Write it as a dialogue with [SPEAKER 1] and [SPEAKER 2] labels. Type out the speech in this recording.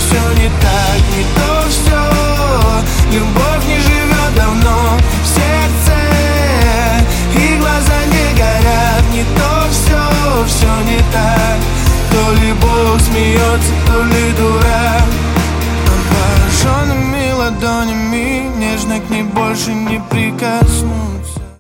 [SPEAKER 1] все не так, не то все. Любовь не живет давно в сердце, и глаза не горят, не то все, все не так. То ли Бог смеется, то ли дурак. Обожженными ладонями нежно к ней больше не прикоснусь.